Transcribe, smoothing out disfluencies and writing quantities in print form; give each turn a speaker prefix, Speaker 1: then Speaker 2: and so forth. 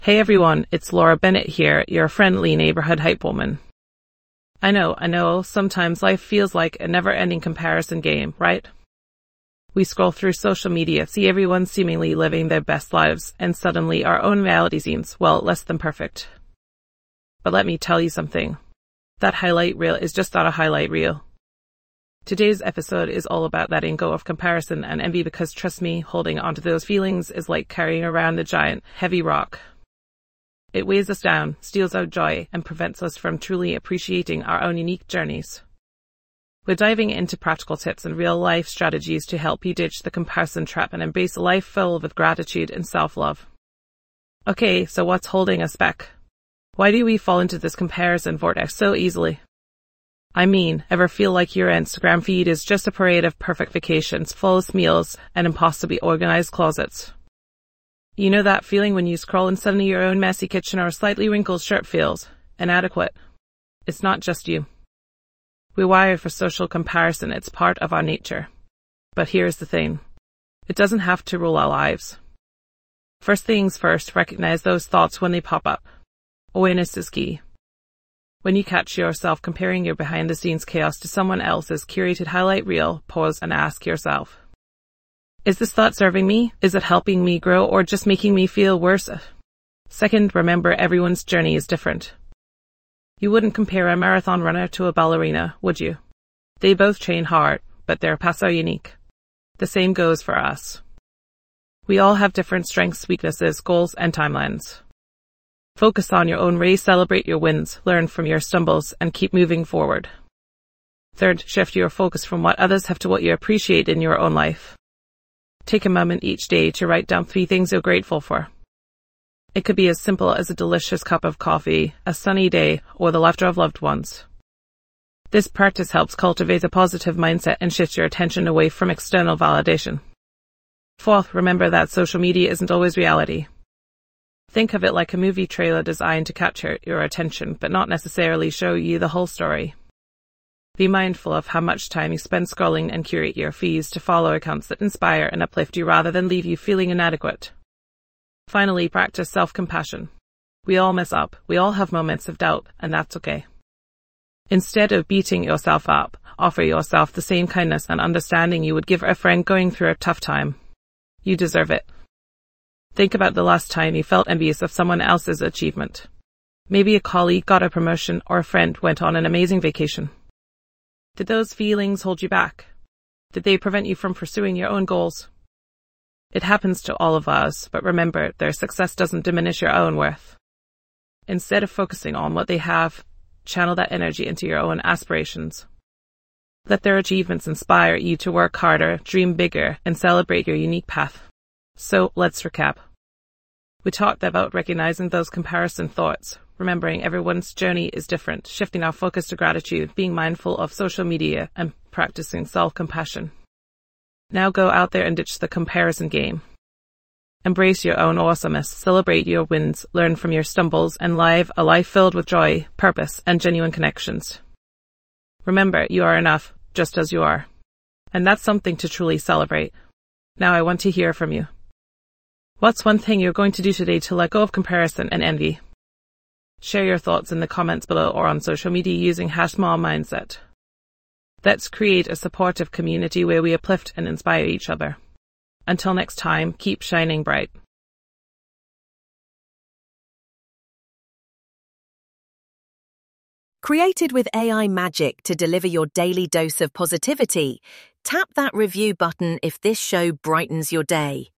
Speaker 1: Hey everyone, it's Laura Bennett here, your friendly neighborhood hype woman. I know, sometimes life feels like a never-ending comparison game, right? We scroll through social media, see everyone seemingly living their best lives, and suddenly our own reality seems, well, less than perfect. But let me tell you something. That highlight reel is just not a highlight reel. Today's episode is all about letting go of comparison and envy because trust me, holding onto those feelings is like carrying around a giant, heavy rock. It weighs us down, steals our joy, and prevents us from truly appreciating our own unique journeys. We're diving into practical tips and real-life strategies to help you ditch the comparison trap and embrace a life filled with gratitude and self-love. Okay, so what's holding us back? Why do we fall into this comparison vortex so easily? I mean, ever feel like your Instagram feed is just a parade of perfect vacations, flawless meals, and impossibly organized closets? You know that feeling when you scroll and suddenly your own messy kitchen or slightly wrinkled shirt feels inadequate? It's not just you. We're wired for social comparison, it's part of our nature. But here's the thing. It doesn't have to rule our lives. First things first, recognize those thoughts when they pop up. Awareness is key. When you catch yourself comparing your behind-the-scenes chaos to someone else's curated highlight reel, pause and ask yourself, is this thought serving me? Is it helping me grow or just making me feel worse? Second, remember everyone's journey is different. You wouldn't compare a marathon runner to a ballerina, would you? They both train hard, but their paths are unique. The same goes for us. We all have different strengths, weaknesses, goals, and timelines. Focus on your own race, celebrate your wins, learn from your stumbles, and keep moving forward. Third, shift your focus from what others have to what you appreciate in your own life. Take a moment each day to write down 3 things you're grateful for. It could be as simple as a delicious cup of coffee, a sunny day, or the laughter of loved ones. This practice helps cultivate a positive mindset and shift your attention away from external validation. Fourth, remember that social media isn't always reality. Think of it like a movie trailer designed to capture your attention, but not necessarily show you the whole story. Be mindful of how much time you spend scrolling and curate your feeds to follow accounts that inspire and uplift you rather than leave you feeling inadequate. Finally, practice self-compassion. We all mess up, we all have moments of doubt, and that's okay. Instead of beating yourself up, offer yourself the same kindness and understanding you would give a friend going through a tough time. You deserve it. Think about the last time you felt envious of someone else's achievement. Maybe a colleague got a promotion or a friend went on an amazing vacation. Did those feelings hold you back? Did they prevent you from pursuing your own goals? It happens to all of us, but remember, their success doesn't diminish your own worth. Instead of focusing on what they have, channel that energy into your own aspirations. Let their achievements inspire you to work harder, dream bigger, and celebrate your unique path. So, let's recap. We talked about recognizing those comparison thoughts, remembering everyone's journey is different, shifting our focus to gratitude, being mindful of social media, and practicing self-compassion. Now go out there and ditch the comparison game. Embrace your own awesomeness, celebrate your wins, learn from your stumbles, and live a life filled with joy, purpose, and genuine connections. Remember, you are enough, just as you are. And that's something to truly celebrate. Now I want to hear from you. What's one thing you're going to do today to let go of comparison and envy? Share your thoughts in the comments below or on social media using #SmallMindset. Let's create a supportive community where we uplift and inspire each other. Until next time, keep shining bright.
Speaker 2: Created with AI magic to deliver your daily dose of positivity, tap that review button if this show brightens your day.